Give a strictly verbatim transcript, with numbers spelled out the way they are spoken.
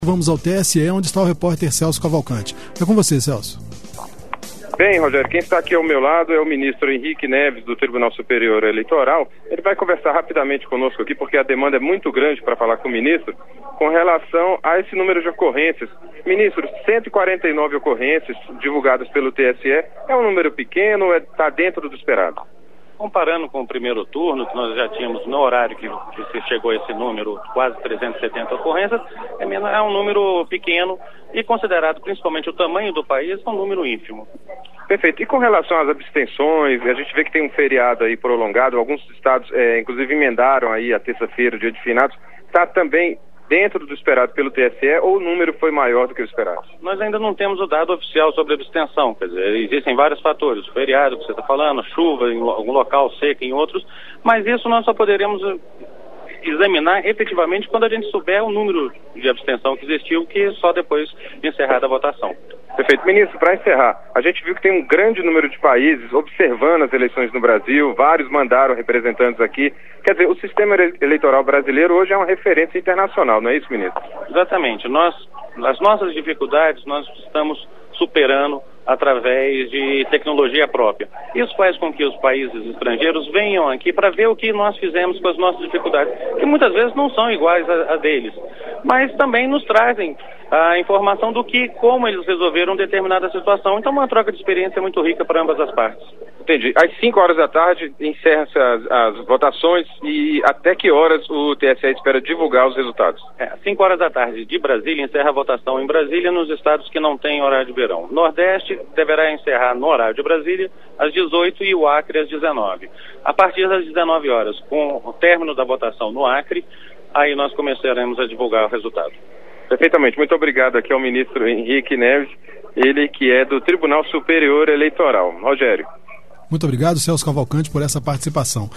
Vamos ao T S E, onde está o repórter Celso Cavalcante. É com você, Celso. Bem, Rogério, quem está aqui ao meu lado é o ministro Henrique Neves, do Tribunal Superior Eleitoral. Ele vai conversar rapidamente conosco aqui, porque a demanda é muito grande para falar com o ministro, com relação a esse número de ocorrências. Ministro, cento e quarenta e nove ocorrências divulgadas pelo T S E, é um número pequeno ou está dentro do esperado? Comparando com o primeiro turno, que nós já tínhamos no horário que, que se chegou a esse número, quase trezentas e setenta ocorrências, é, é um número pequeno e considerado principalmente o tamanho do país, é um número ínfimo. Perfeito. E com relação às abstenções, a gente vê que tem um feriado aí prolongado, alguns estados é, inclusive emendaram aí a terça-feira, dia de finados, está também dentro do esperado pelo T S E ou o número foi maior do que o esperado? Nós ainda não temos o dado oficial sobre a abstenção, quer dizer, existem vários fatores, o feriado que você está falando, chuva em algum local, seca em outros, mas isso nós só poderemos examinar efetivamente quando a gente souber o número de abstenção que existiu, que só depois de encerrada a votação. Perfeito. Ministro, para encerrar, a gente viu que tem um grande número de países observando as eleições no Brasil, vários mandaram representantes aqui. Quer dizer, o sistema eleitoral brasileiro hoje é uma referência internacional, não é isso, ministro? Exatamente. Nós, as nossas dificuldades, nós estamos superando através de tecnologia própria. Isso faz com que os países estrangeiros venham aqui para ver o que nós fizemos com as nossas dificuldades, que muitas vezes não são iguais a, a deles, mas também nos trazem a informação do que, como eles resolveram determinada situação. Então, uma troca de experiência muito rica para ambas as partes. Entendi. Às cinco horas da tarde encerram-se as, as votações e até que horas o T S E espera divulgar os resultados? É, às cinco horas da tarde de Brasília encerra a votação em Brasília nos estados que não têm horário de verão. Nordeste deverá encerrar no horário de Brasília às dezoito e o Acre às dezenove. A partir das dezenove horas, com o término da votação no Acre, aí nós começaremos a divulgar o resultado. Perfeitamente. Muito obrigado aqui ao ministro Henrique Neves, ele que é do Tribunal Superior Eleitoral. Rogério. Muito obrigado, Celso Cavalcante, por essa participação.